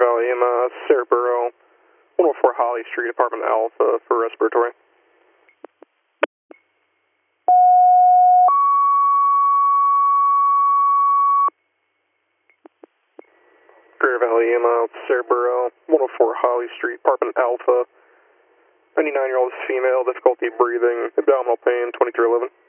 Valley, Cerebro, 104 Holly Street, Apartment Alpha for respiratory. Greater Valley, Cerebro, 104 Holly Street, Apartment Alpha, 99-year-old female, difficulty breathing, abdominal pain, 2311.